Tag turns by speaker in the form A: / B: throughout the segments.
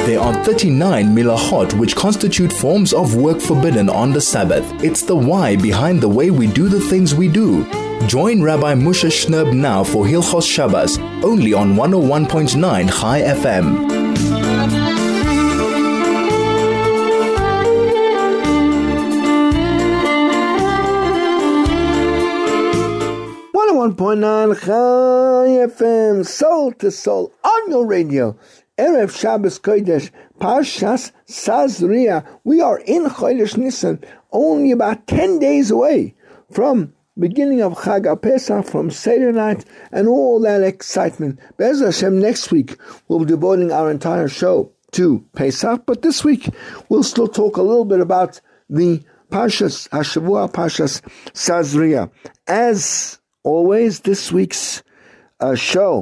A: There are 39 milachot which constitute forms of work forbidden on the Sabbath. It's the why behind the way we do the things we do. Join Rabbi Moshe Shnerb now for Hilchos Shabbos, only on 101.9 Chai FM.
B: 101.9 Chai FM, soul to soul, on your radio. Erev Shabbos Kodesh, Parshas Sazria. We are in Chodesh Nisan, only about 10 days away from beginning of Chag HaPesach, from Seder night, and all that excitement. Be'ez Hashem, next week we'll be devoting our entire show to Pesach, but this week we'll still talk a little bit about the Parshas Hashavua, Parshas Sazria. As always, this week's show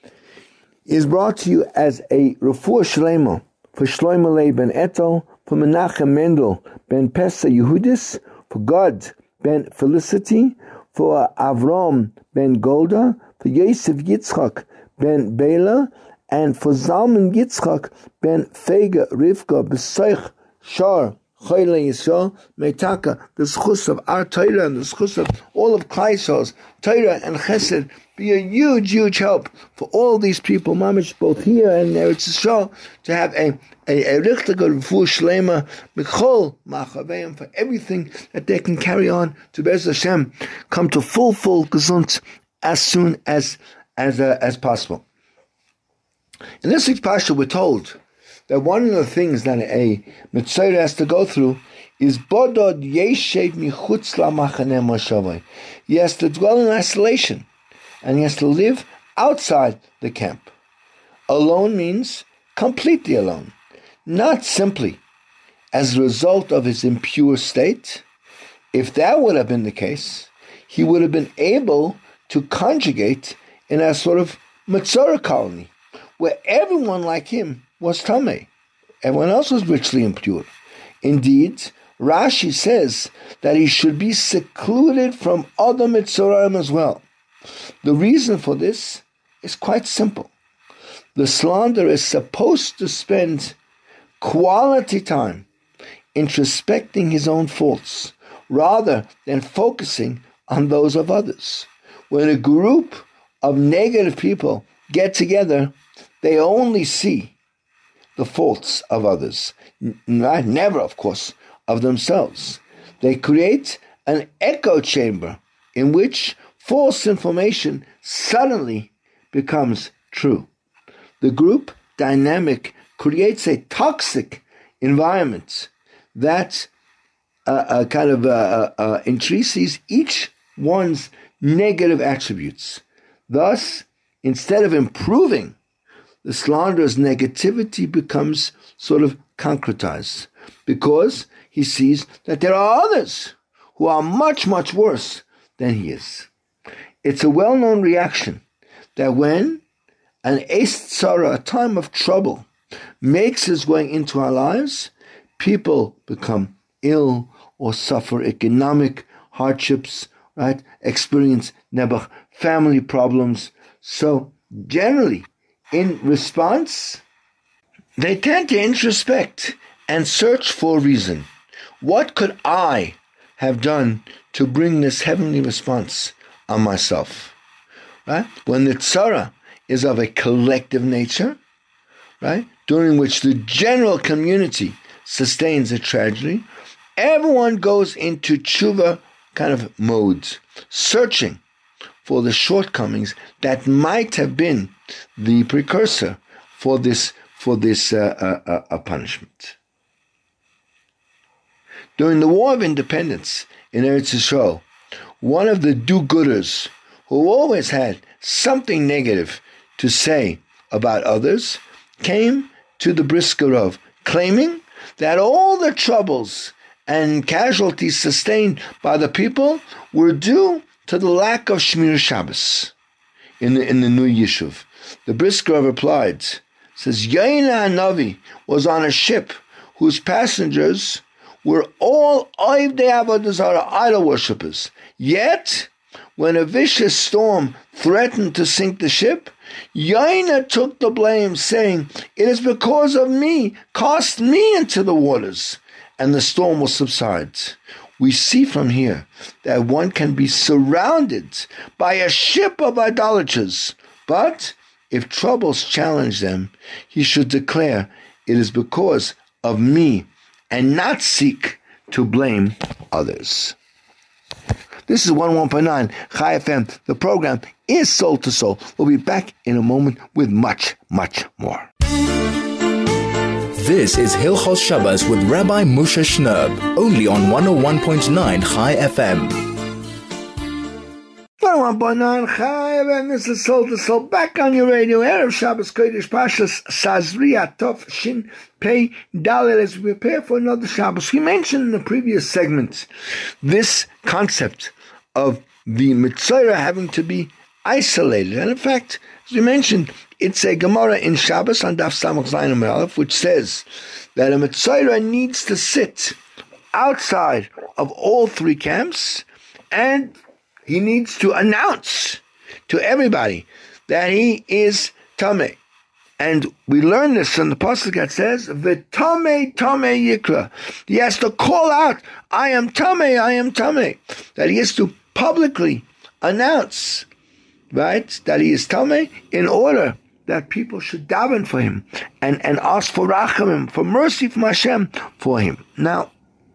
B: is brought to you as a Refuah Shlema for Shlomo Leib ben Etel, for Menachem Mendel ben Pesa Yehudis, for God ben Felicity, for Avram ben Golda, for Yosef Yitzchak ben Bela, and for Zalman Yitzchak ben Fega Rivka B'Soich Shar Choyle Yisrael Meitaka. The schus of our Torah and the schus of all of Klal Yisrael's Torah and Chesed be a huge, huge help for all these people, mamish, both here and there. It's Yisrael to have a richtig good refuah shlema michol machaveim for everything that they can carry on to Be'ez Hashem come to full gesund as soon as possible. In this week's parsha, we're told that one of the things that a mitzvah has to go through is bodod yeshev michutz lamachaneh moshavai. He has to dwell in isolation, and he has to live outside the camp. Alone means completely alone, not simply as a result of his impure state. If that would have been the case, he would have been able to conjugate in a sort of Matzorah colony, where everyone like him was Tameh. Everyone else was richly impure. Indeed, Rashi says that he should be secluded from other Mitzoraim as well. The reason for this is quite simple. The slanderer is supposed to spend quality time introspecting his own faults, rather than focusing on those of others. When a group of negative people get together, they only see the faults of others, never, of course, of themselves. They create an echo chamber in which false information suddenly becomes true. The group dynamic creates a toxic environment that increases each one's negative attributes. Thus, instead of improving, the slanderer's negativity becomes sort of concretized, because he sees that there are others who are much, much worse than he is. It's a well-known reaction that when an Eis Tzara, a time of trouble, makes his way into our lives, people become ill or suffer economic hardships, right? Experience nebuch, family problems. So generally, in response, they tend to introspect and search for a reason. What could I have done to bring this heavenly response on myself? Right? When the tzara is of a collective nature, right, during which the general community sustains a tragedy, everyone goes into tshuva kind of modes, searching for the shortcomings that might have been the precursor for this punishment. During the War of Independence in Eretz Yisrael, one of the do-gooders who always had something negative to say about others came to the Brisker Rov, claiming that all the troubles and casualties sustained by the people were due to the lack of Shmir Shabbos in the new Yishuv. The Brisker Rov replied, says, Yaina Navi was on a ship whose passengers were all Oivdei Avodah Zarah, idol worshippers. Yet, when a vicious storm threatened to sink the ship, Yaina took the blame, saying, "It is because of me. Cast me into the waters, and the storm will subside." We see from here that one can be surrounded by a ship of idolaters, but if troubles challenge them, he should declare, "It is because of me," and not seek to blame others. This is 101.9 Chai FM. The program is Soul to Soul. We'll be back in a moment with much, much more.
A: This is Hilchos Shabbos with Rabbi Moshe Shnerb, only on 101.9 Chai FM.
B: 101.9 Chai FM, this is Soul to Soul, back on your radio. Erev Shabbos Kodesh Pashas Sazria Tov Shin Pei Dalel, as we prepare for another Shabbos. We mentioned in the previous segment this concept of the Mitzorah having to be isolated. And in fact, as we mentioned, it's a Gemara in Shabbos on Daf Samach Zayin Amud Aleph, which says that a Mitzorah needs to sit outside of all three camps, and he needs to announce to everybody that he is Tameh. And we learn this from the pasuk that says, "V'tameh tameh yikra." He has to call out, "I am Tameh, I am Tameh." That he has to publicly announce, right, that he is Tameh, in order that people should daven for him and ask for rachamim, for mercy from Hashem for him. Now,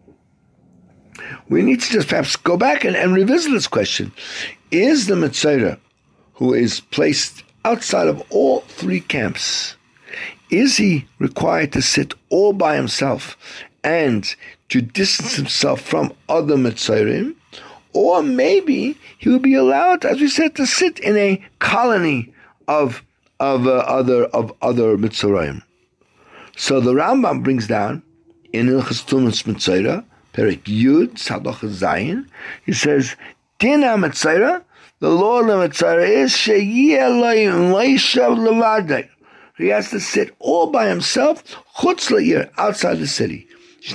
B: we need to just perhaps go back and revisit this question. Is the Mitzorah, who is placed outside of all three camps, is he required to sit all by himself and to distance himself from other Mitzorim? Or maybe he will be allowed, as we said, to sit in a colony of other Mitzorim. So the Rambam brings down in Hilchos Tumas Mitzorah, Perek Yud, Halacha Zayin, he says, Dina Mitzorah, the law of the Mitzorah is Sheyeh Leishav Levadei. He has to sit all by himself, Chutz La'ir, outside the city.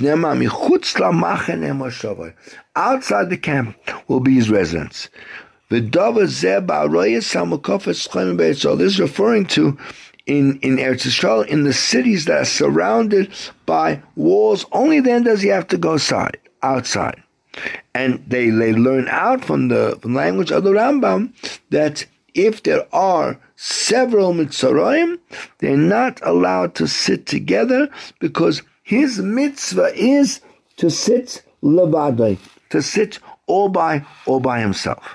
B: Outside the camp will be his residence. This is referring to in Eretz Yisrael, in the cities that are surrounded by walls. Only then does he have to go outside. And they learn out from the language of the Rambam that if there are several Mitzoraim, they're not allowed to sit together, because his mitzvah is to sit levadai, to sit all by himself.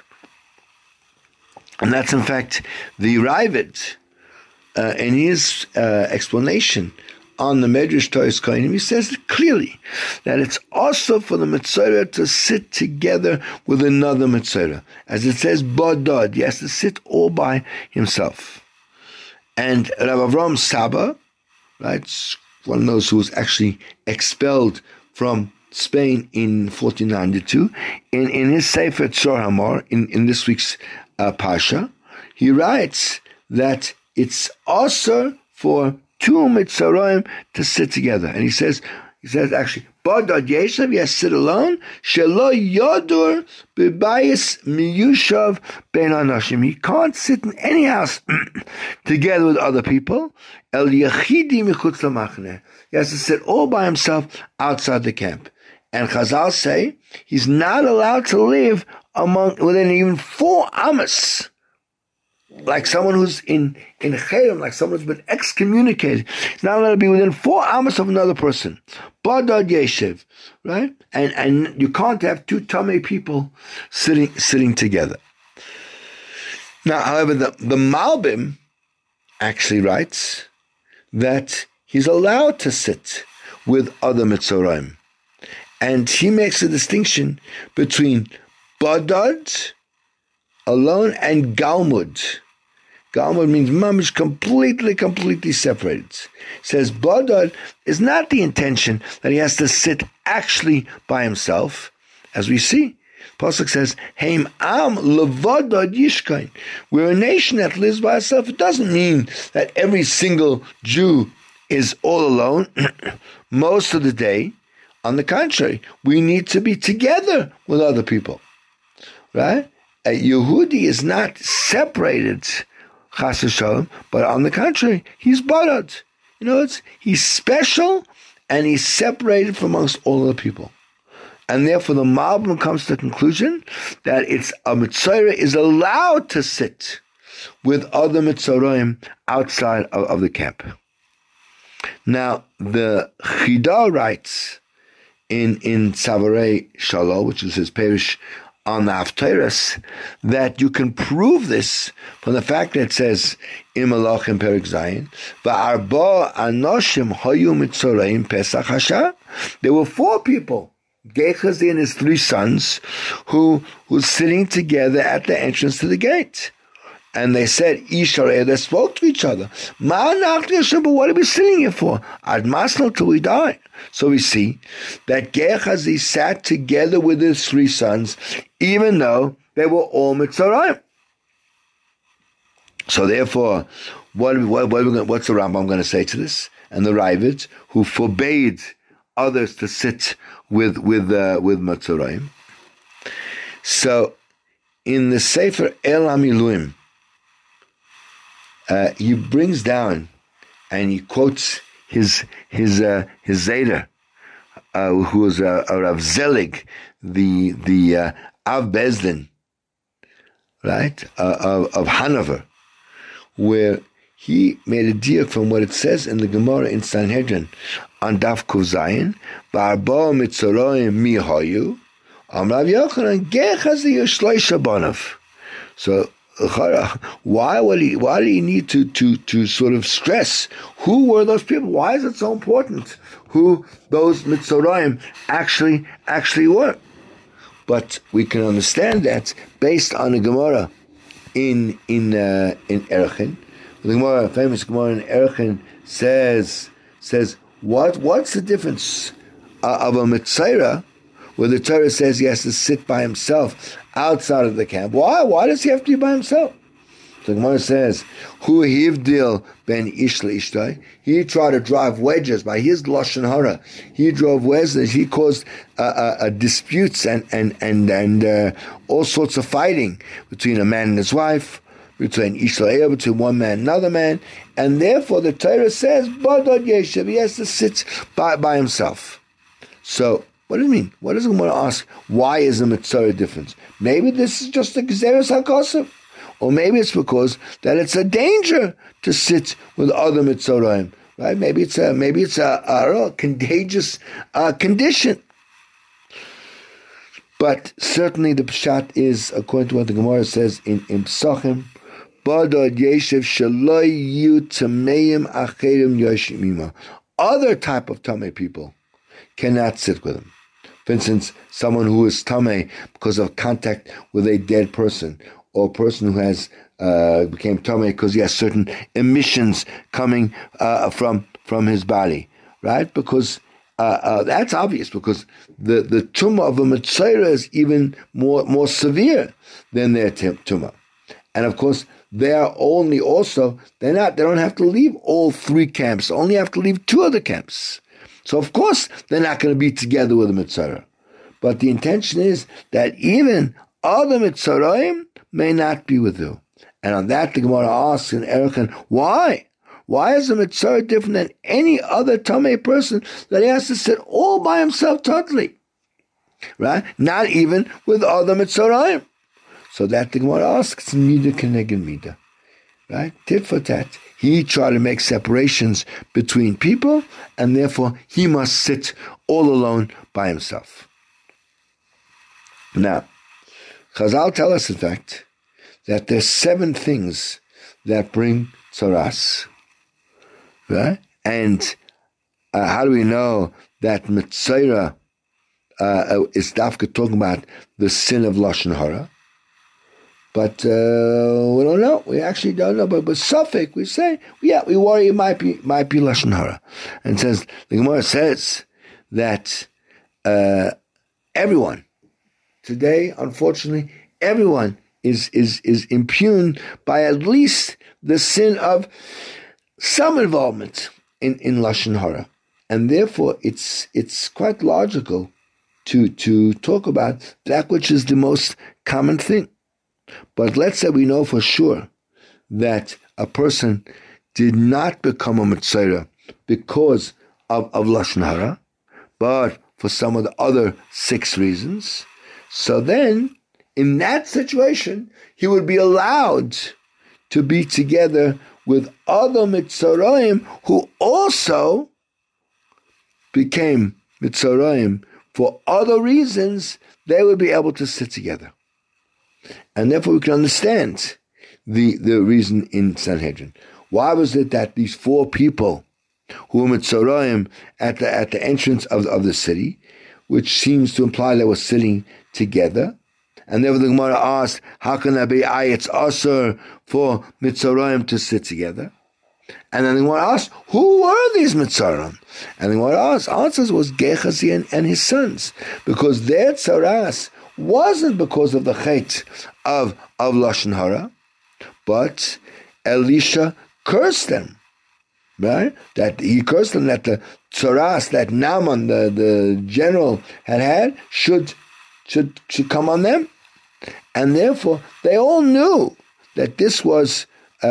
B: And that's in fact the Ravid in his explanation on the Medrash Toras Kohanim. He says clearly that it's also for the Mitzorah to sit together with another Mitzorah. As it says, Bodod, he has to sit all by himself. And Rav Avram Saba, right, one of those who was actually expelled from Spain in 1492, in his Sefer Tzor Hamor, in this week's Pasha, he writes that it's also for two Mitzoraim to sit together. And he says actually, Bodod Yeshav, he has to sit alone, Shelo Yodur B'bayis Miyushav Ben Anashim. He can't sit in any house together with other people. El Yachidi Michutz Lamachneh. He has to sit all by himself outside the camp. And Chazal say he's not allowed to live within even 4 amos. Like someone who's in Cherem, like someone who's been excommunicated. He's not allowed to be within 4 amos of another person. Bodod Yeshiv, right? And you can't have 2 Tamei people sitting together. Now, however, the Malbim actually writes that he's allowed to sit with other Mitzoraim. And he makes a distinction between Bodod alone and Galmud. Galmud means mamish, completely separated. It says Bodod is not the intention that he has to sit actually by himself, as we see. Pasuk says, Heim am levadod yishkain. We're a nation that lives by itself. It doesn't mean that every single Jew is all alone most of the day. On the contrary, we need to be together with other people. Right? A Yehudi is not separated chas v'shalom, but on the contrary, he's barad. He's special, and he's separated from amongst all of the people. And therefore, the Malbim comes to the conclusion that a Mitzorah is allowed to sit with other Mitzoraim outside of the camp. Now, the Chida writes in Tzavarei Shalom, which is his parish on the Haftarah, that you can prove this from the fact that it says in Malachim Perek Zayin, Va'arba anoshim hayu mitzoraim Pesach Hasha. There were 4 people, Gehazi and his 3 sons, who were sitting together at the entrance to the gate. And they said, Ishareh, they spoke to each other. What are we sitting here for? Ad masno till we die. So we see that Gehazi sat together with his 3 sons, even though they were all Mitzorayim. So therefore, what's the Rambam going to say to this? And the Ravid, who forbade others to sit with Mitzorayim. So in the Sefer El HaMiluim, he brings down and he quotes his Zeder, who was Rav Zelig, the Av Bezdin, right, of Hanover, where he made a deal from what it says in the Gemara in Sanhedrin on Daf Kuf Zayin, Ba'arba Mitzorayim mi hayu, Amrav Yochanan Gehazi Shloisha Banav. So why do you need to sort of stress who were those people? Why is it so important who those Mitzorayim actually were? But we can understand that based on the Gemara in Erechim. The Gemara, famous Gemara in Erechim says what's the difference of a Mitzorah, where the Torah says he has to sit by himself outside of the camp? Why does he have to be by himself? The Gemara says, "Hu hivdil ben ish leishtai." He tried to drive wedges by his lashon hara. He drove wedges. He caused disputes and all sorts of fighting between a man and his wife, between ish le'eh, between one man and another man, and therefore the Torah says, "Badod yeshiv." He has to sit by himself. So, what do you mean? What does the Gemara ask? Why is the Mitzorah different? Maybe this is just a Gezeres HaKosov. Or maybe it's because that it's a danger to sit with other Mitzoraim, right? Maybe it's a contagious condition. But certainly the Pshat is, according to what the Gemara says in Pesachim, Badod Yeshiv Shaloi Yu Tameim Acherim Yoshimima. Other type of Tamei people cannot sit with him. For instance, someone who is Tamei because of contact with a dead person, or a person who has became Tamei because he has certain emissions coming from his body, right? Because that's obvious, because the tumah of a Mitzorah is even more severe than their tumah. And of course, they don't have to leave all 3 camps, they only have to leave 2 of the camps. So of course, they're not going to be together with a Mitzorah. But the intention is that even other Mitzoraim may not be with you. And on that, the Gemara asks in Erechim, why? Why is the Mitzorah different than any other Tamei person that he has to sit all by himself totally? Right? Not even with other Mitzoraim. So that the Gemara asks, Mida Keneged Mida. Right? Tit for tat. He tried to make separations between people, and therefore he must sit all alone by himself. Now, Chazal tell us, in fact, that there's 7 things that bring tzaras. Right? And how do we know that Mitzorah is dafka talking about the sin of lashon hara? But we don't know. We actually don't know. But suffix, we say, we worry it might be lashon hara. And the Gemara says that everyone today, unfortunately, everyone is impugned by at least the sin of some involvement in lashon hara, and therefore it's quite logical to talk about that which is the most common thing. But let's say we know for sure that a person did not become a Mitzayra because of Lashon Hara, but for some of the other 6 reasons, so then, in that situation, he would be allowed to be together with other Mitzrayim who also became Mitzrayim for other reasons. They would be able to sit together. And therefore we can understand the reason in Sanhedrin. Why was it that these 4 people who were Mitzrayim at the entrance of the city, which seems to imply they were sitting together, and therefore the Gemara asked, how can that be? It's asur for Mitzrayim to sit together. And then the Gemara asked, who were these Mitzrayim? And the Gemara answers was Gehazi and his sons, because their tzaras wasn't because of the chet of Lashon Hara, but Elisha cursed them, right? That he cursed them that the tzaras that Naaman, the general, had should come on them, and therefore they all knew that this was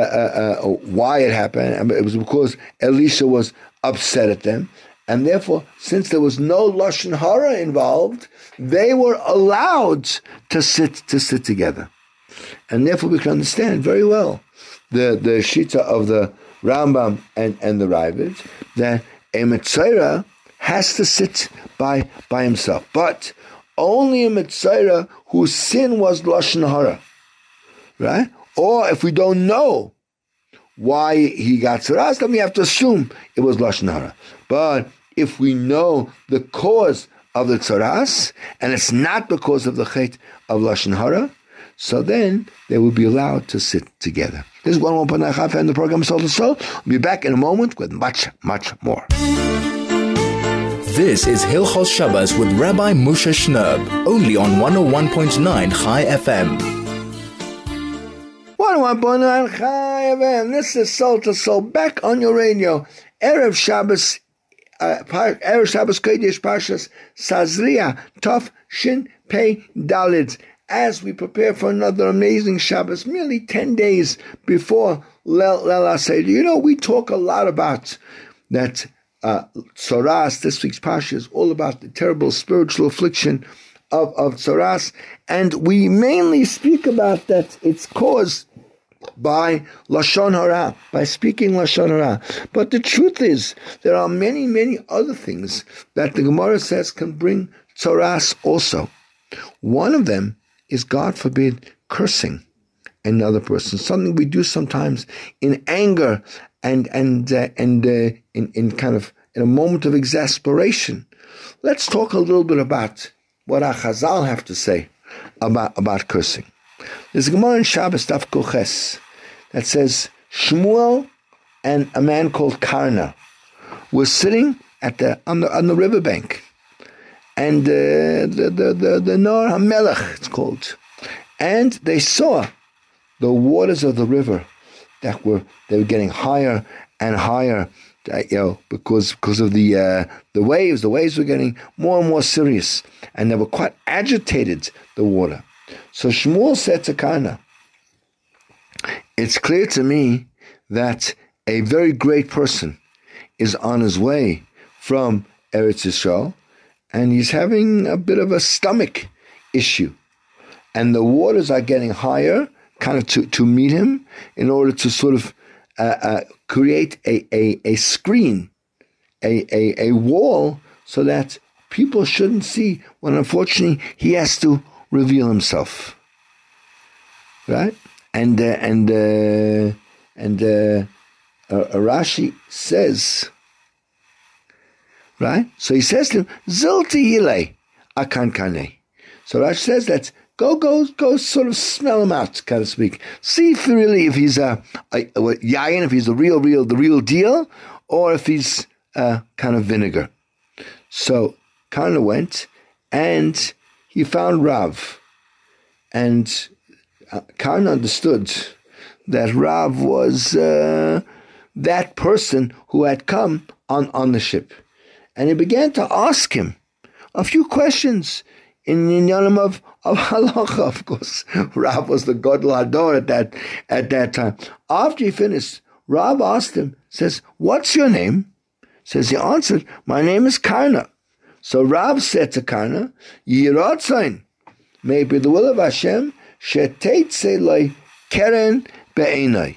B: why it happened, and it was because Elisha was upset at them, and therefore, since there was no Lashon Hara involved, they were allowed to sit together, and therefore we can understand very well the shita of the Rambam and the Ravid that a Mitzayra has to sit by himself, but only a Mitzayra whose sin was Lashon Hara, right? Or if we don't know why he got tzaras, then we have to assume it was Lashon Hara. But if we know the cause of the tzaras, and it's not because of the chet of Lashon Hara, so then they will be allowed to sit together. This is one more Panach and the program Soul to Soul. We'll be back in a moment with much, much more.
A: This is Hilchos Shabbos with Rabbi Moshe Shnerb, only on 101.9 Chai FM.
B: 101.9 Chai FM. This is Soul to Soul, back on your radio. Erev Shabbos Kodesh Parshas Sazria, Tov Shin Pei Dalid. As we prepare for another amazing Shabbos, merely 10 days before Leil HaSeder. We talk a lot about that. Tzoras, this week's Parsha, is all about the terrible spiritual affliction of Tzoras, and we mainly speak about that it's caused by Lashon Hara, by speaking Lashon Hara. But the truth is, there are many, many other things that the Gemara says can bring Tzoras also. One of them is, God forbid, cursing another person, something we do sometimes in anger and in a moment of exasperation. Let's talk a little bit about what our Chazal have to say about cursing. There's a Gemara in Shabbos Daf Koches that says Shmuel and a man called Karna were sitting on the riverbank, and the Nor HaMelech, it's called, and they saw the waters of the river they were getting higher and higher, because of the waves. The waves were getting more and more serious, and they were quite agitated, the water. So Shmuel said to Karna, it's clear to me that a very great person is on his way from Eretz Yisrael, and he's having a bit of a stomach issue, and the waters are getting higher, kind of to meet him, in order to sort of create a screen, a wall, so that people shouldn't see when, unfortunately, he has to reveal himself, right? And Rashi says, right? So he says to him, Zilti Hile Akan Kane. So Rashi says that go, sort of smell him out, kind of speak. See if he's a yayin, if he's the real deal, or if he's kind of vinegar. So Karna went, and he found Rav, and Karna understood that Rav was that person who had come on the ship, and he began to ask him a few questions in Yanim of halacha. Of course, Rav was the Gadol Hador at that time. After he finished, Rav asked him, says, "What's your name?" Says he answered, "My name is Karna." So Rav said to Karna, "Yiratzain, may it be the will of Hashem, sheteitze loy keren be'enai."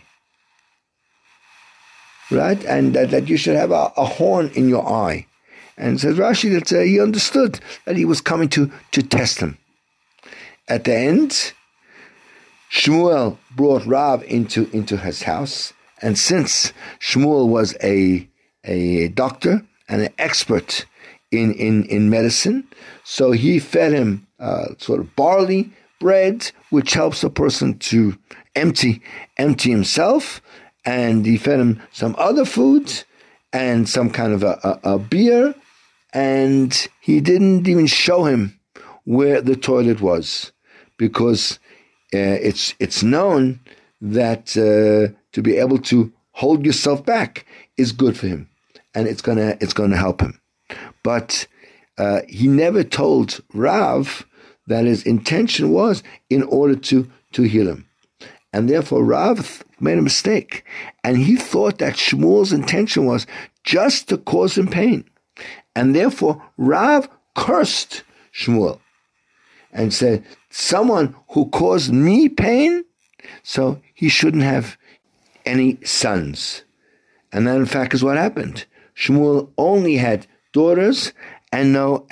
B: Right, and that you should have a horn in your eye. And says Rashi that he understood that he was coming to test him. At the end, Shmuel brought Rav into his house, and since Shmuel was a doctor and an expert in medicine, so he fed him sort of barley bread, which helps a person to empty himself, and he fed him some other foods and some kind of a beer. And he didn't even show him where the toilet was, because it's known that to be able to hold yourself back is good for him, and it's gonna help him. But he never told Rav that his intention was in order to heal him, and therefore Rav made a mistake, and he thought that Shmuel's intention was just to cause him pain. And therefore, Rav cursed Shmuel and said, "Someone who caused me pain, so he shouldn't have any sons." And that, in fact, is what happened. Shmuel only had daughters and no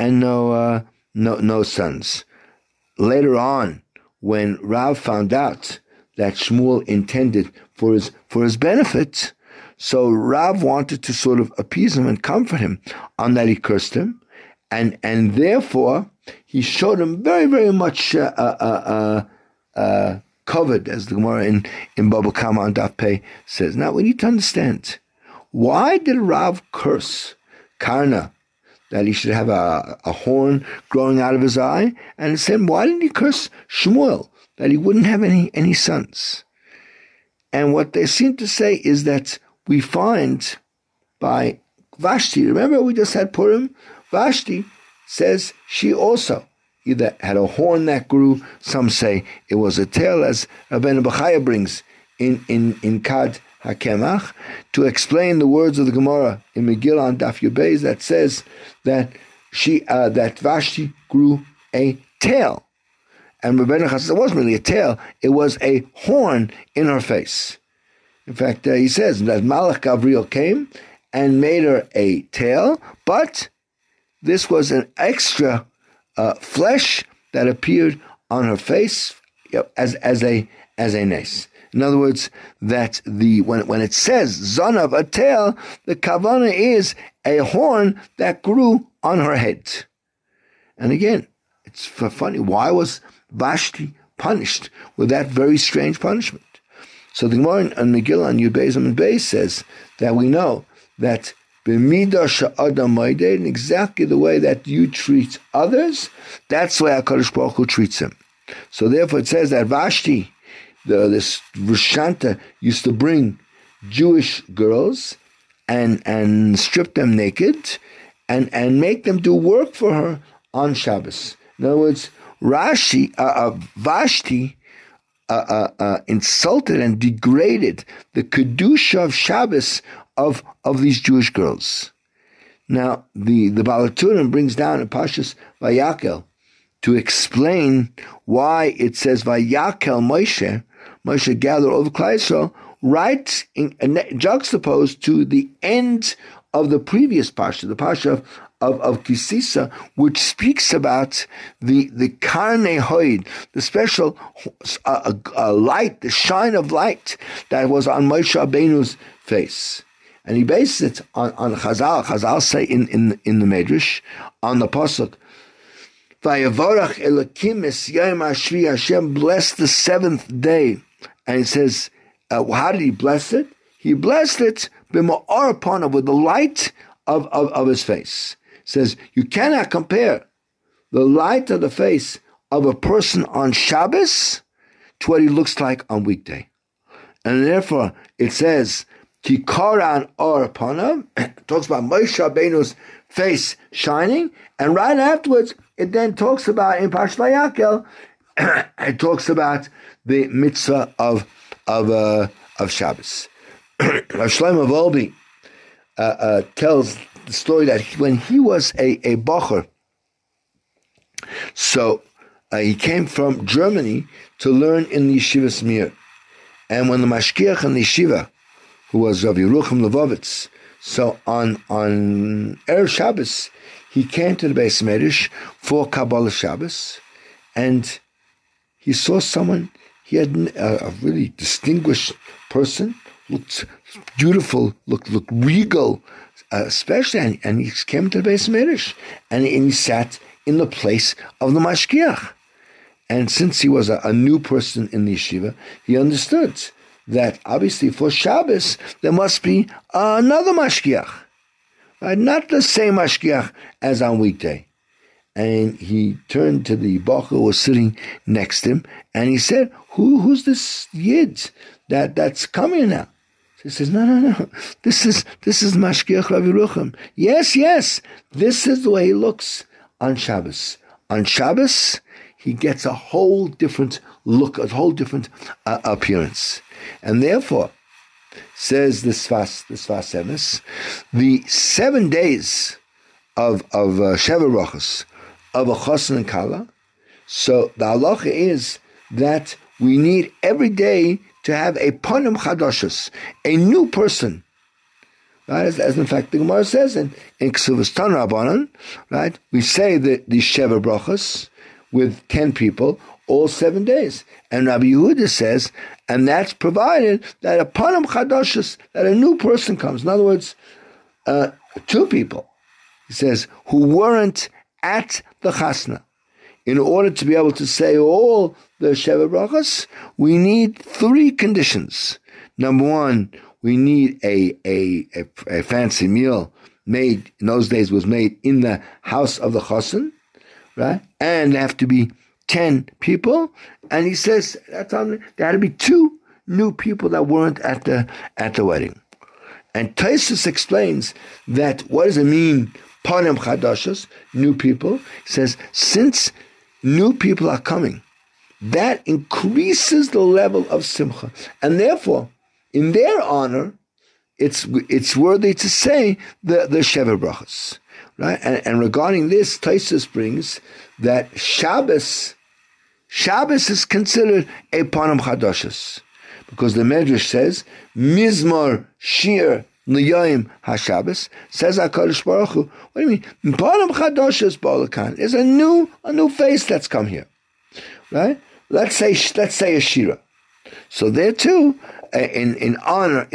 B: sons. Later on, when Rav found out that Shmuel intended for his benefit, so Rav wanted to sort of appease him and comfort him on that he cursed him, and therefore he showed him very, very much covered, as the Gemara in Baba Kama on Daf Pei says. Now we need to understand, why did Rav curse Karna that he should have a horn growing out of his eye? And then why didn't he curse Shmuel that he wouldn't have any sons? And what they seem to say is that we find by Vashti, remember we just had Purim? Vashti says she also either had a horn that grew, some say it was a tail, as Rabbeinu Bachaya brings in Kad HaKemach, to explain the words of the Gemara in Megillah on Daf Yubez that says that that Vashti grew a tail. And Rabbeinu Bachaya says it wasn't really a tail, it was a horn in her face. In fact, he says that Malach Gabriel came and made her a tail, but this was an extra flesh that appeared on her face as a nes. In other words, that when it says Zonav, a tail, the kavana is a horn that grew on her head. And again, it's funny. Why was Vashti punished with that very strange punishment? So the Gemara on Megillah on Yud Beis and Beis says that we know that b'midah she'adam moeded, in exactly the way that you treat others, that's the way HaKadosh Baruch Hu treats him. So therefore it says that Vashti, this Rishanta, used to bring Jewish girls and strip them naked and make them do work for her on Shabbos. In other words, Vashti insulted and degraded the kedusha of Shabbos of these Jewish girls. Now, the Baal HaTurim brings down in Pashas Vayakel to explain why it says Vayakel Moshe gathered all the Klal Yisrael, right juxtaposed to the end of the previous Pasha, the Pasha of Kisisa, which speaks about the Karnei Hoid, the special light, the shine of light that was on Moshe Rabbeinu's face. And he based it on Chazal. Chazal say in the Medrash, on the Pasuk, Vayavorach Elokim es Yom Hashvi, Hashem blessed the seventh day. And it says, how did he bless it? He blessed it b'ma'or upon with the light of his face. It says, you cannot compare the light of the face of a person on Shabbos to what he looks like on weekday. And therefore, it says, Ki koran or upon talks about Moshe Rabbeinu's face shining, and right afterwards, it then talks about, in Parashat Vayakel, it talks about the mitzvah of Shabbos. Shlomo Wolbe tells the story that when he was a bocher, so he came from Germany to learn in the Yeshivas Mir. And when the Mashgiach in the Yeshiva, who was Rav Yerucham Levovitz, so on Erev Shabbos, he came to the Beis Medrash for Kabbalah Shabbos, and he saw someone, he had a really distinguished person, looked beautiful, looked regal, especially, and he came to the Beis Medrash, and he sat in the place of the Mashgiach. And since he was a new person in the yeshiva, he understood that obviously for Shabbos, there must be another Mashgiach, right? Not the same Mashgiach as on weekday. And he turned to the Bacher who was sitting next to him, and he said, who's this Yid that's coming now? He says, no. This is Mashgiach Rav Yerucham. Yes. This is the way he looks on Shabbos. On Shabbos, he gets a whole different look, a whole different appearance. And therefore, says the Sfas Emes, the 7 days of Sheva Brachos, of a Chosin and Kala, so the halacha is that we need every day to have a Panim Chadoshos, a new person. Right? As in fact the Gemara says in Ksuvas Tan Rabbanan, right? We say that the Sheva Brachos with 10 people all 7 days. And Rabbi Yehuda says, and that's provided that a Panim Chadoshos, that a new person comes. In other words, 2 people, he says, who weren't at the Chasna. In order to be able to say all the Sheva Brachos, we need 3 conditions. Number 1, we need a fancy meal made, in those days was made in the house of the Chosin, right? And there have to be 10 people. And he says there had to be 2 new people that weren't at the wedding. And Taisus explains that what does it mean, Panim Chadashos, new people? He says, since new people are coming, that increases the level of simcha. And therefore, in their honor, it's worthy to say the Sheva Brachos. Right? And regarding this, Taisus brings that Shabbos is considered a Panim Chadashos. Because the Medrash says, Mizmor Shir L'Yom HaShabbos, says HaKadosh Baruch Hu, what do you mean? Panim Chadashos Ba'alakan. There's a new face that's come here. Right? Let's say a Shira. So there too, in honor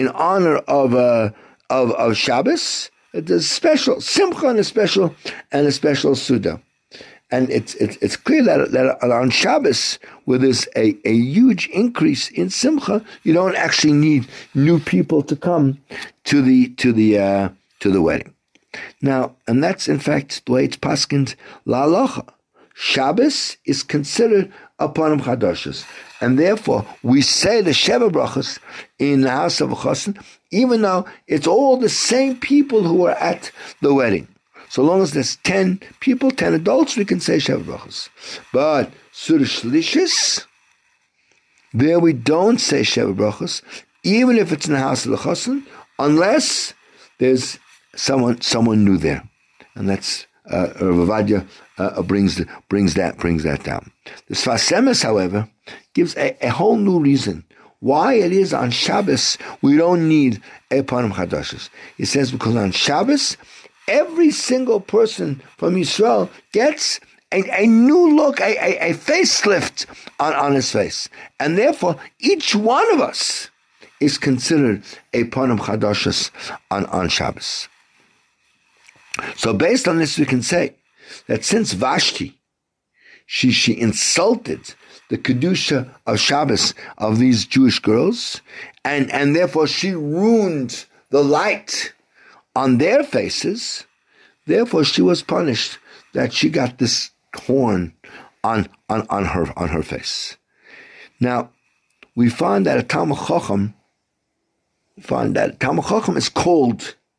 B: of Shabbos, there's special simcha and a special suda, and it's clear that on Shabbos, where there's a huge increase in simcha, you don't actually need new people to come to the wedding. Now, and that's in fact the way it's paskined la halacha. Shabbos is considered a Panim Chadashos, and therefore we say the Sheva Brachos in the house of a Chosin, even though it's all the same people who are at the wedding. So long as there's 10 people, 10 adults, we can say Sheva Brachos. But Surah Shlishis, there we don't say Sheva Brachos, even if it's in the house of the Chosin, unless there's someone new there, and that's Rav Ovadia brings that down. The Sfas Emes, however, gives a whole new reason why it is on Shabbos we don't need a Panim Chadashos. He says because on Shabbos every single person from Yisrael gets a new look, a facelift on his face, and therefore each one of us is considered a Panim Chadashos on Shabbos. So based on this, we can say that since Vashti, she insulted the Kedusha of Shabbos of these Jewish girls, and therefore she ruined the light on their faces, therefore she was punished that she got this horn on her face. Now, we find that a Talmid Chacham is called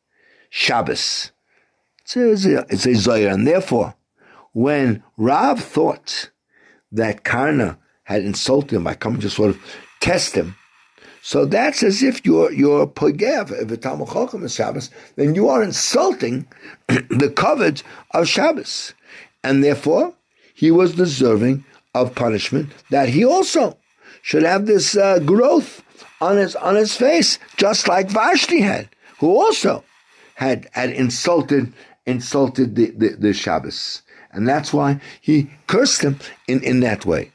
B: Shabbos. It's a Zohar, and therefore, when Rav thought that Karna had insulted him by coming to sort of test him, so that's as if you're pogev. If a Talmud Chacham is Shabbos, then you are insulting the covet of Shabbos, and therefore he was deserving of punishment. That he also should have this growth on his face, just like Vashti had, who also had insulted the Shabbos, and that's why he cursed him in that way.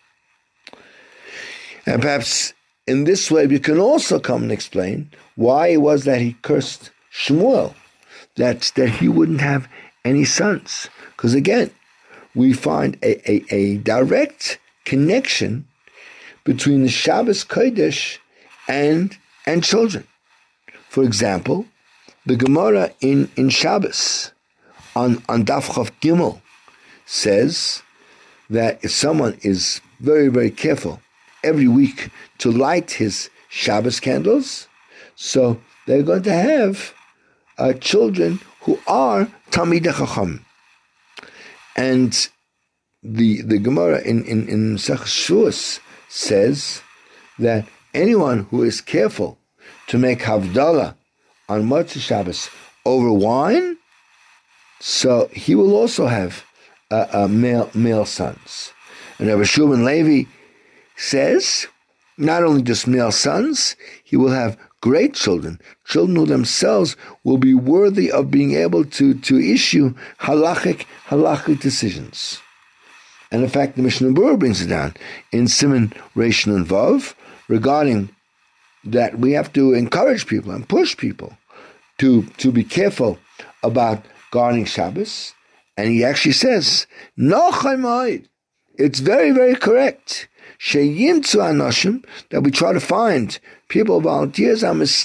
B: And perhaps in this way, we can also come and explain why it was that he cursed Shmuel, that he wouldn't have any sons. Because again, we find a direct connection between the Shabbos Kodesh and children. For example, the Gemara in Shabbos on Daf Chav Gimel says that if someone is very, very careful every week to light his Shabbos candles, so they're going to have children who are Talmidei Chacham. And the Gemara in Masechus Shavuos says that anyone who is careful to make Havdalah on Motzei Shabbos over wine, so he will also have male sons. And Rabbi Shimon Levi says, not only just male sons, he will have great children who themselves will be worthy of being able to issue halachic decisions. And in fact, the Mishnah Berurah brings it down in Siman Reish Nun Vav regarding that we have to encourage people and push people to be careful about guarding Shabbos. And he actually says, it's very, very correct that we try to find people, volunteers,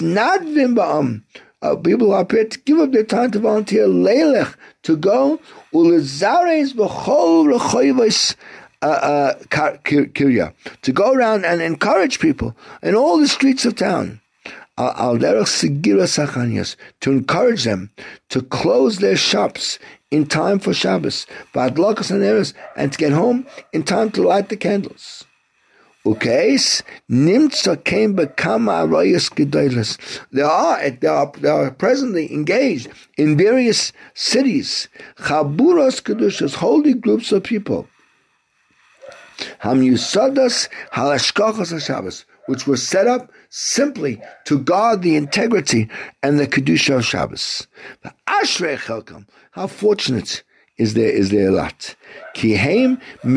B: people who are prepared to give up their time to volunteer, to go, to go around and encourage people in all the streets of town, to encourage them to close their shops in time for Shabbos, and to get home in time to light the candles. They are presently engaged in various cities, chaburos kedushas, holy groups of people, which were set up simply to guard the integrity and the kedusha of Shabbos. How fortunate is their lot? Because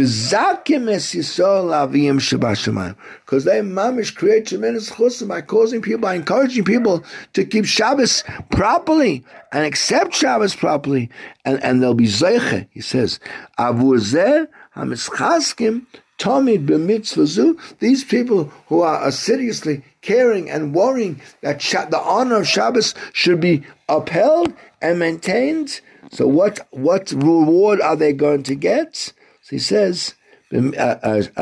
B: they mamish create tremendous chusim by encouraging people to keep Shabbos properly and accept Shabbos properly, and they'll be zeiche. He says, Avur zeh hamischaskim tamid b'mitzvah. These people who are assiduously caring and worrying that the honor of Shabbos should be upheld and maintained. So what reward are they going to get? So he says, they'll merit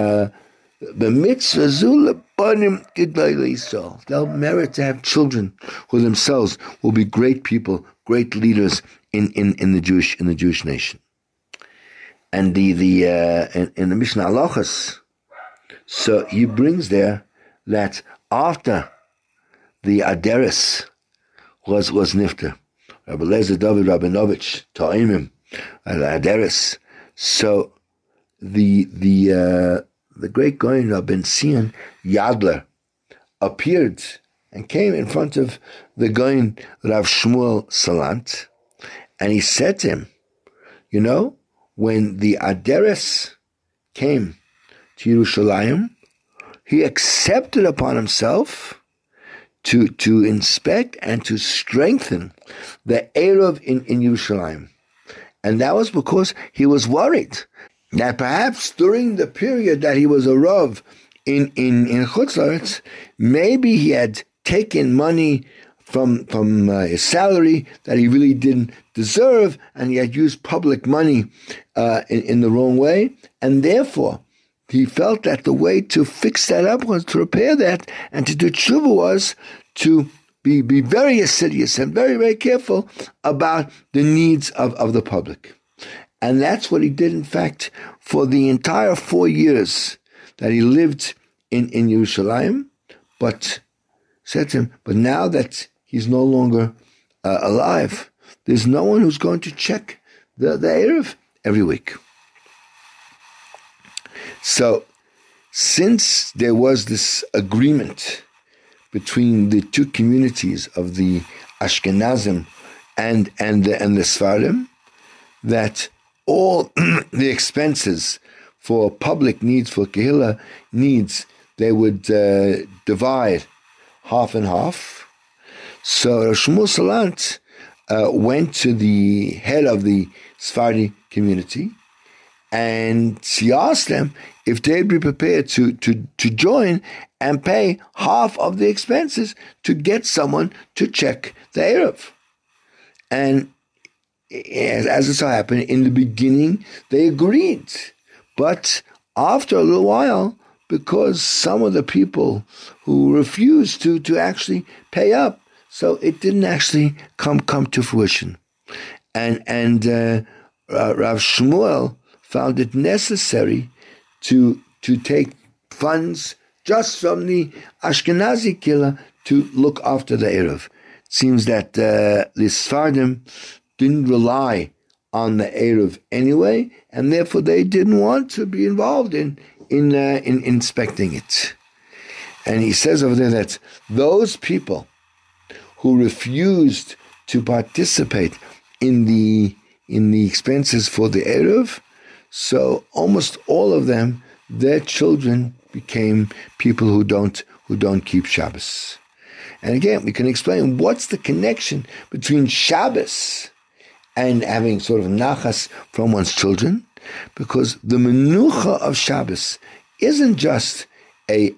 B: to have children who themselves will be great people, great leaders in the Jewish nation. And in the Mishnah Halachos, so he brings there that after the Aderes was nifter, Rabbi Lezer David Rabinovich Ta'imim Aderes, so the great Goyen Rabbi Sion Yadler appeared and came in front of the Goyen Rav Shmuel Salant, and he said to him, when the Aderes came to Yerushalayim, he accepted upon himself to inspect and to strengthen the Erev in Yerushalayim. And that was because he was worried that perhaps during the period that he was a Rav in Chutz La'aretz, maybe he had taken money from his salary that he really didn't deserve, and he had used public money in the wrong way, and therefore he felt that the way to fix that up was to repair that, and to do tshuva was to be very assiduous and very, very careful about the needs of the public. And that's what he did, in fact, for the entire 4 years that he lived in Yerushalayim. But said to him, but now that he's no longer alive, there's no one who's going to check the Erev every week. So, since there was this agreement between the two communities of the Ashkenazim and the Sfarim, that all the expenses for public needs, for Kehillah needs, they would divide half and half. So Shmuel Salant went to the head of the Sephardi community, and he asked them if they'd be prepared to join and pay half of the expenses to get someone to check the Erev. And as it so happened, in the beginning, they agreed. But after a little while, because some of the people who refused to actually pay up, so it didn't actually come to fruition. And Rav Shmuel found it necessary to take funds just from the Ashkenazi Kehillah to look after the Erev. It seems that the Sfardim didn't rely on the Erev anyway, and therefore they didn't want to be involved in inspecting it. And he says over there that those people who refused to participate in the expenses for the Erev, so almost all of them, their children became people who don't keep Shabbos. And again, we can explain what's the connection between Shabbos and having sort of nachas from one's children, because the menucha of Shabbos isn't just a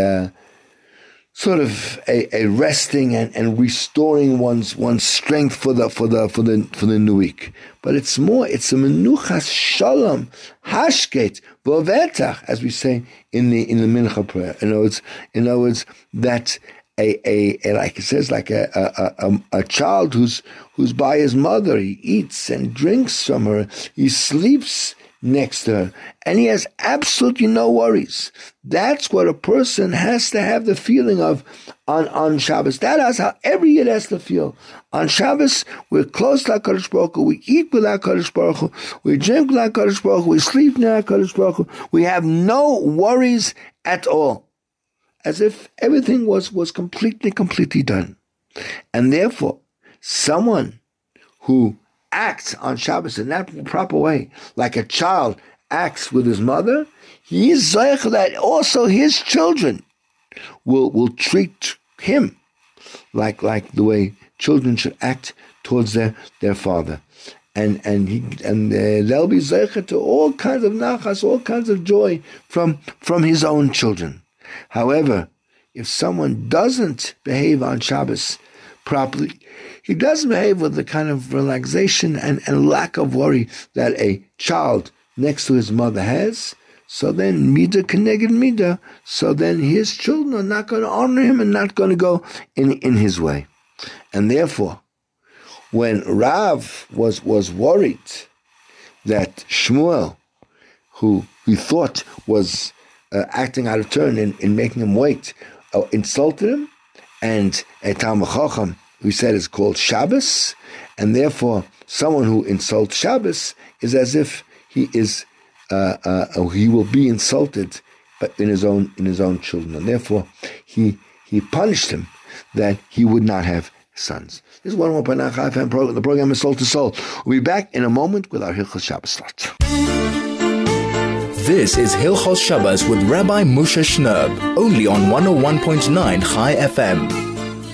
B: sort of a resting and restoring one's strength for the new week, but it's a menuchas shalom hashket v'ovetach, as we say in the mincha prayer. In other words, that a like it says, like a child who's by his mother, he eats and drinks from her, he sleeps next to her, and he has absolutely no worries. That's what a person has to have the feeling of on Shabbos. That is how every Yid has to feel. On Shabbos, we're close to HaKadosh Baruch Hu, we eat with HaKadosh Baruch Hu, we drink with HaKadosh Baruch Hu, we sleep near HaKadosh Baruch Hu. We have no worries at all, as if everything was completely done. And therefore, someone who acts on Shabbos in that proper way, like a child acts with his mother, he is zeich that also his children will treat him like the way children should act towards their father. And they'll be zeich to all kinds of nachas, all kinds of joy from his own children. However, if someone doesn't behave on Shabbos properly, he doesn't behave with the kind of relaxation and lack of worry that a child next to his mother has, so then midah keneged midah, so then his children are not going to honor him and not going to go in his way. And therefore, when Rav was worried that Shmuel, who he thought was acting out of turn in making him wait, insulted him, and a Talmid Chacham, we said, is called Shabbos, and therefore someone who insults Shabbos is as if he is he will be insulted in his own children, and therefore he punished him that he would not have sons. This is 101.9 Chai FM program. The program is Soul to Soul. We'll be back in a moment with our Hilchos Shabbos slot.
A: This is Hilchos Shabbos with Rabbi Moshe Shnerb, only on 101.9 Chai FM.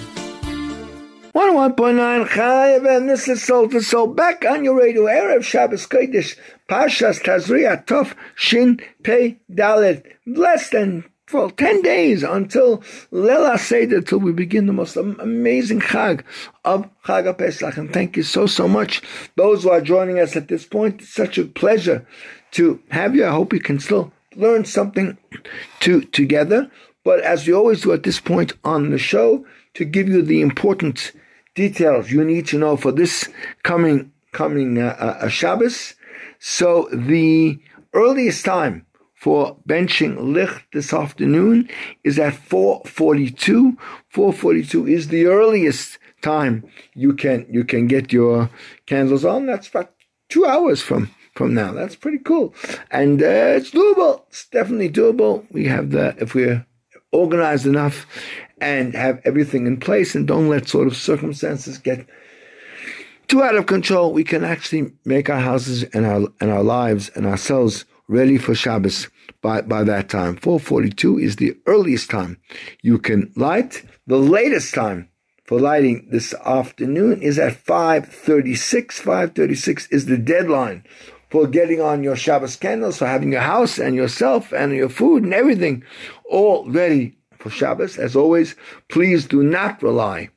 B: 101.9 Chai FM, this is Soul to Soul, back on your radio, Erev Shabbos Kodesh, Parshas Tazria Tov Shin Pei Dalet. Less than 10 days until Leil HaSeder, till we begin the most amazing Chag of Chag HaPesach. And thank you so much, those who are joining us at this point. It's such a pleasure to have you. I hope you can still learn something together. But as we always do at this point on the show, to give you the important details you need to know for this coming Shabbos. So the earliest time for benching licht this afternoon is at 4:42. 4:42 is the earliest time you can get your candles on. That's about 2 hours from now. That's pretty cool, and it's doable. It's definitely doable. We have if we're organized enough and have everything in place, and don't let sort of circumstances get too out of control, we can actually make our houses and our lives and ourselves ready for Shabbos by that time. 4:42 is the earliest time you can light. The latest time for lighting this afternoon is at 5:36. 5:36 is the deadline for getting on your Shabbos candles, for having your house and yourself and your food and everything all ready for Shabbos. As always, please do not rely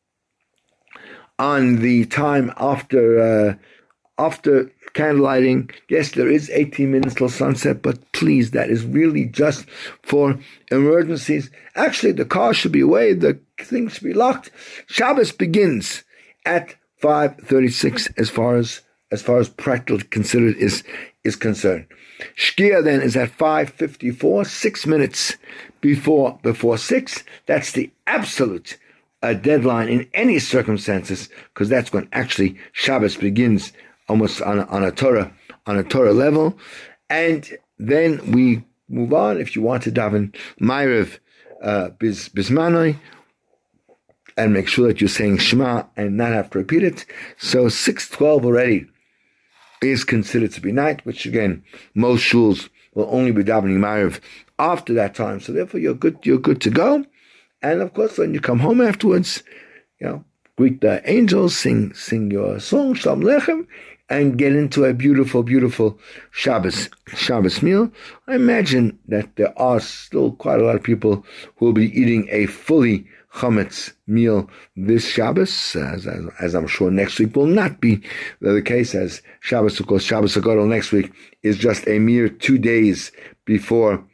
B: on the time after candle lighting. Yes, there is 18 minutes till sunset, but please, that is really just for emergencies. Actually, the car should be away, the things should be locked. Shabbos begins at 5:36 as far as practically considered is concerned. Shkia then is at 5:54, 6 minutes before 6. That's the absolute deadline in any circumstances, because that's when actually Shabbos begins, almost on a Torah level. And then we move on. If you want to daven Ma'ariv Bismanoi, and make sure that you're saying Shema and not have to repeat it. So 6:12 already is considered to be night, which again, most shuls will only be davening Ma'ariv after that time. So therefore you're good to go. And of course, when you come home afterwards, greet the angels, sing your song, Shalom Lechem, and get into a beautiful, beautiful Shabbos meal. I imagine that there are still quite a lot of people who will be eating a fully chametz meal this Shabbos, as I'm sure next week will not be the case, as Shabbos, of course, Shabbos HaGadol next week is just a mere 2 days before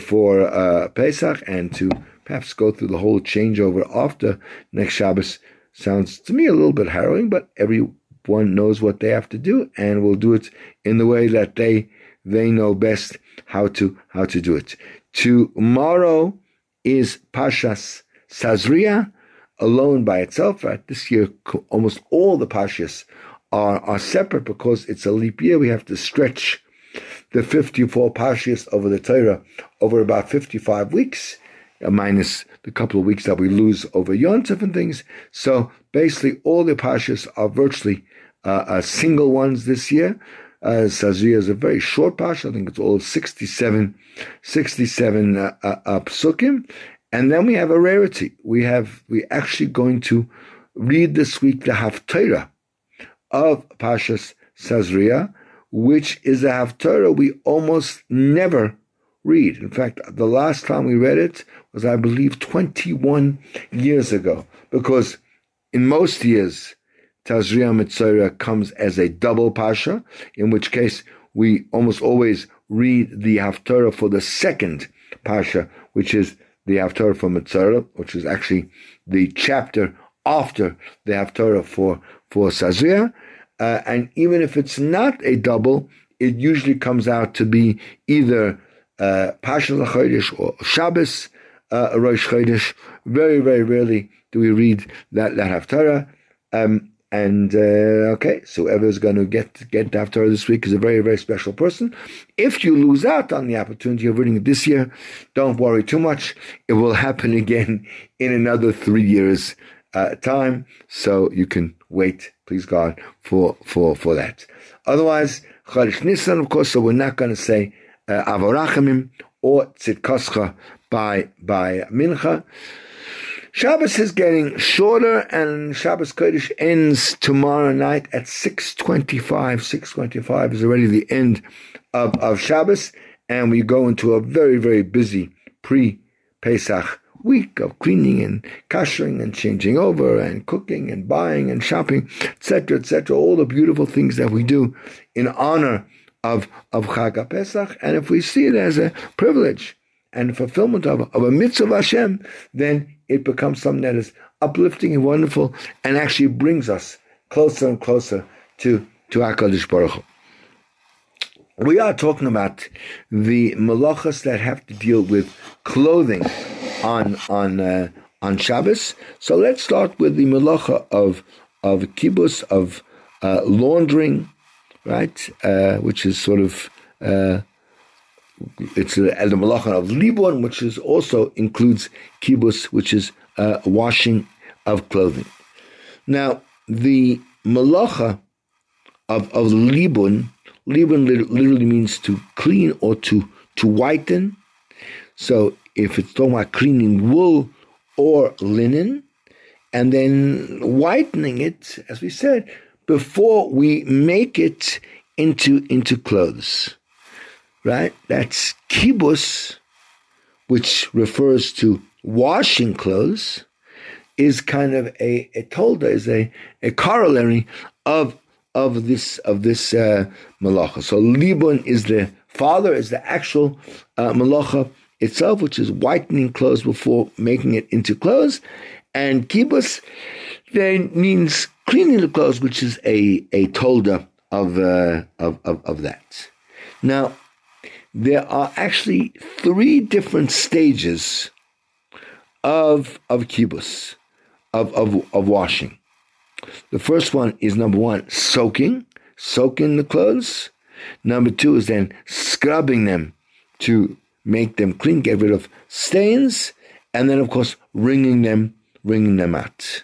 B: Pesach, and to perhaps go through the whole changeover after next Shabbos sounds to me a little bit harrowing, but everyone knows what they have to do, and will do it in the way that they know best how to do it. Tomorrow is Parshas Sazria, alone by itself. Right? This year, almost all the Parshas are separate because it's a leap year. We have to stretch the 54 Parshas over the Torah over about 55 weeks. Minus the couple of weeks that we lose over Yom Tov and things. So basically all the Parshas are virtually single ones this year. Sazria is a very short Parsha. I think it's all 67 psukim. And then we have a rarity. We actually going to read this week the Haftarah of Parshas Sazria, which is a Haftarah we almost never read. In fact, the last time we read it was, I believe, 21 years ago, because in most years, Tazria Mitzorah comes as a double Pasha, in which case we almost always read the Haftarah for the second Pasha, which is the Haftarah for Mitzorah, which is actually the chapter after the Haftarah for Sazria. And even if it's not a double, it usually comes out to be either Pasha Chodesh or Shabbos Rosh Chodesh. Very, very rarely do we read that Haftarah. Okay, so whoever's going to get the Haftarah this week is a very, very special person. If you lose out on the opportunity of reading it this year, don't worry too much. It will happen again in another 3 years' time. So you can wait, please God, for that. Otherwise, Chodesh Nisan, of course, so we're not going to say Avorachamim or Tzidkoscha by Mincha. Shabbos is getting shorter, and Shabbos Kodesh ends tomorrow night at 6:25. 6:25 is already the end of Shabbos, and we go into a very, very busy pre-Pesach week of cleaning and kashering and changing over and cooking and buying and shopping, etc., etc. All the beautiful things that we do in honor of Chag HaPesach. And if we see it as a privilege and fulfillment of a mitzvah of Hashem, then it becomes something that is uplifting and wonderful, and actually brings us closer and closer to HaKadosh Baruch Hu. We are talking about the malachas that have to deal with clothing on Shabbos. So let's start with the malacha of kibbutz, of laundering, right? Which is sort of it's the malacha of libon, which is also includes kibbutz, which is washing of clothing. Now, the malacha of libon literally means to clean or to whiten. So if it's talking about cleaning wool or linen, and then whitening it, as we said, before we make it into clothes, right? That's kibbutz, which refers to washing clothes, is kind of a tolda, is a corollary of this malacha. So libon is the father, is the actual malacha itself, which is whitening clothes before making it into clothes, and kibbutz then means cleaning the clothes, which is a tolda of that. Now, there are actually 3 different stages of kibbutz, of washing. The first one is, number 1, soaking the clothes. Number 2 is then scrubbing them to make them clean, get rid of stains, and then, of course, wringing them out.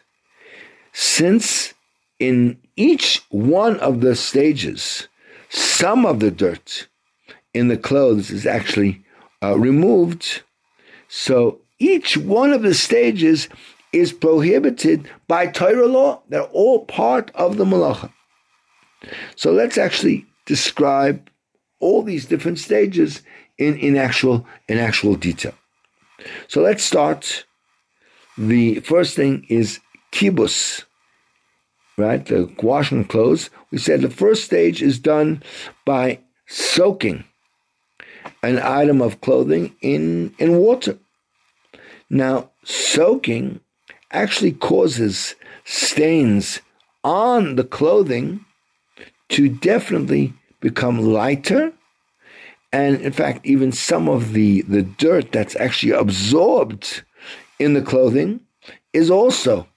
B: Since in each one of the stages, some of the dirt in the clothes is actually removed, so each one of the stages is prohibited by Torah law. They're all part of the malacha. So let's actually describe all these different stages in actual detail. So let's start. The first thing is kibbutz, right? The washing clothes. We said the first stage is done by soaking an item of clothing in water. Now, soaking actually causes stains on the clothing to definitely become lighter, and in fact, even some of the dirt that's actually absorbed in the clothing is also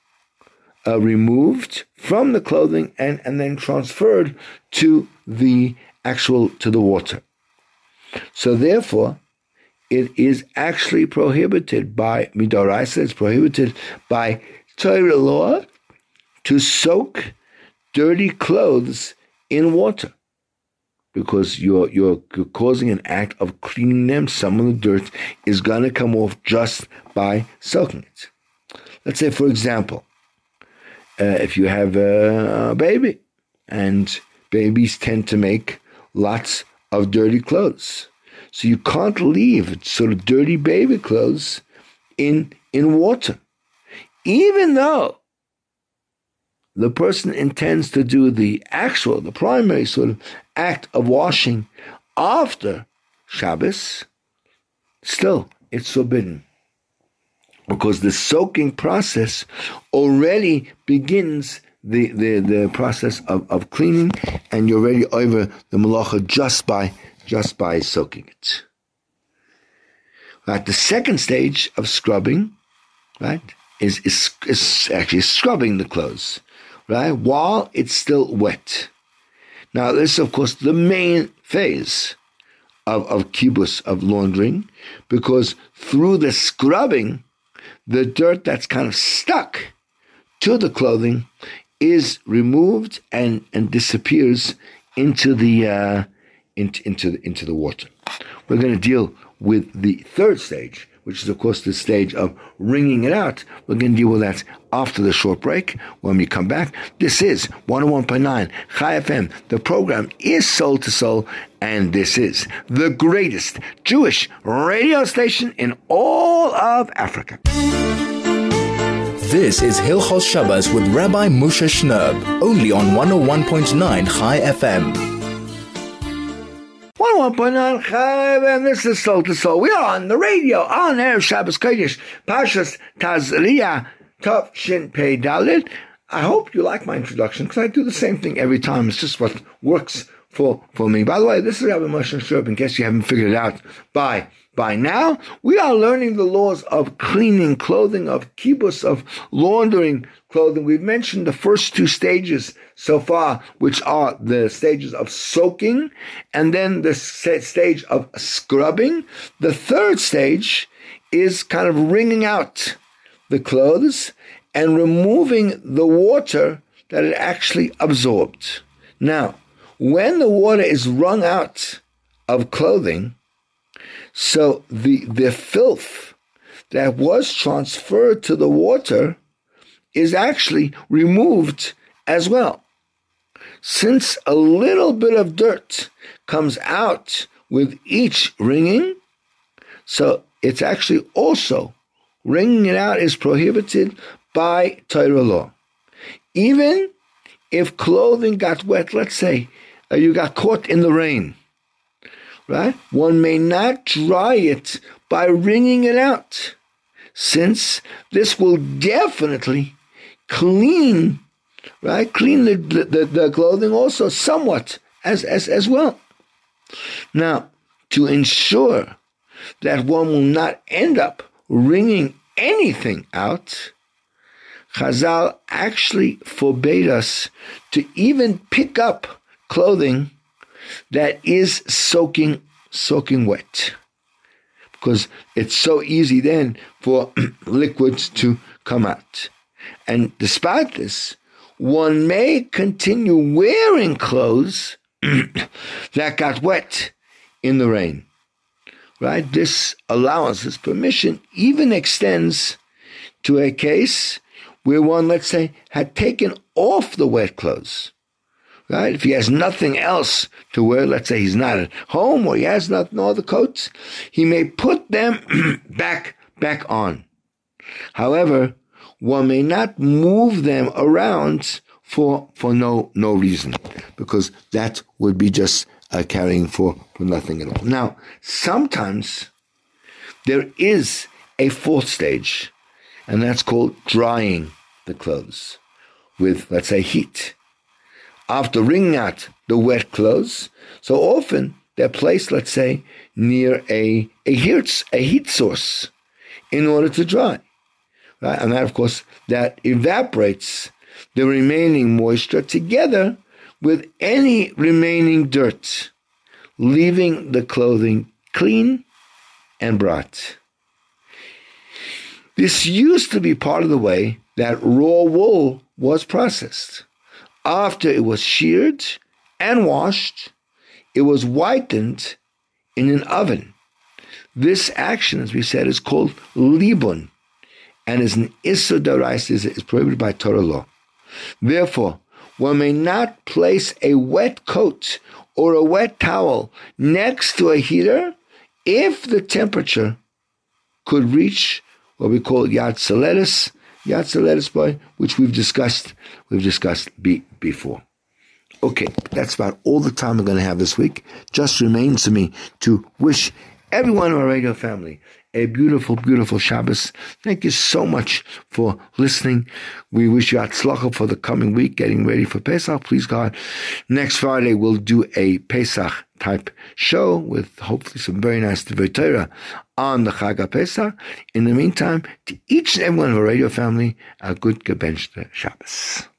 B: removed from the clothing and then transferred to the water. So therefore, it is actually prohibited by Midoraisa, it's prohibited by Torah law to soak dirty clothes in water, because you're causing an act of cleaning them. Some of the dirt is going to come off just by soaking it. Let's say, for example, if you have a baby, and babies tend to make lots of dirty clothes. So you can't leave sort of dirty baby clothes in water, even though the person intends to do the primary sort of act of washing after Shabbos. Still, it's forbidden, because the soaking process already begins the process of cleaning, and you're already over the malacha just by soaking it. Right, the second stage of scrubbing, right, is actually scrubbing the clothes, right, while it's still wet. Now, this is, of course, the main phase of kibbutz, of laundering, because through the scrubbing, the dirt that's kind of stuck to the clothing is removed and disappears into the water. We're going to deal with the third stage, which is, of course, the stage of wringing it out. We're going to deal with that after the short break. When we come back, this is 101.9 Chai FM. The program is Soul to Soul, and this is the greatest Jewish radio station in all of Africa.
A: This is Hilchos Shabbos with Rabbi Moshe Shnerb, only on 101.9 Chai FM.
B: 101.9 Chai FM, this is Soul to Soul. We are on the radio, on Erev Shabbos Kodesh, Parshas Tazria, Tav Shin Pei Dalet. I hope you like my introduction, because I do the same thing every time. It's just what works for me. By the way, this is Rabbi Moshe Shnerb, in case you haven't figured it out by now. We are learning the laws of cleaning clothing, of kibbutz, of laundering clothing. We've mentioned the first two stages so far, which are the stages of soaking and then the stage of scrubbing. The third stage is kind of wringing out the clothes and removing the water that it actually absorbed. Now, when the water is wrung out of clothing, so the filth that was transferred to the water is actually removed as well. Since a little bit of dirt comes out with each wringing, so it's actually also, wringing it out is prohibited by Torah law. Even if clothing got wet, let's say you got caught in the rain, right? One may not dry it by wringing it out, since this will definitely clean, right? Clean the clothing also somewhat as well. Now, to ensure that one will not end up wringing anything out, Chazal actually forbade us to even pick up clothing that is soaking wet, because it's so easy then for liquids to come out. And despite this, one may continue wearing clothes that got wet in the rain, right? This allowance, this permission, even extends to a case where one, let's say, had taken off the wet clothes, right? If he has nothing else to wear, let's say he's not at home or he has nothing, all the coats, he may put them back on. However, one may not move them around for no reason, because that would be just carrying for nothing at all. Now, sometimes there is a fourth stage, and that's called drying the clothes with, let's say, heat. After wringing out the wet clothes, so often they're placed, let's say, near a heat source in order to dry. Right? And that, of course, that evaporates the remaining moisture together with any remaining dirt, leaving the clothing clean and bright. This used to be part of the way that raw wool was processed. After it was sheared and washed, it was whitened in an oven. This action, as we said, is called libun, and is an issur d'oraisa, is prohibited by Torah law. Therefore, one may not place a wet coat or a wet towel next to a heater if the temperature could reach what we call Yad Seletis boy, which we've discussed before. Okay, that's about all the time we're going to have this week. Just remains to me to wish everyone in our radio family a beautiful, beautiful Shabbos. Thank you so much for listening. We wish you Hatzlacha for the coming week, getting ready for Pesach. Please God, next Friday we'll do a Pesach type show with hopefully some very nice Divrei Torah on the Chag HaPesach. In the meantime, to each and every one of our radio family, a good gebenchte Shabbos.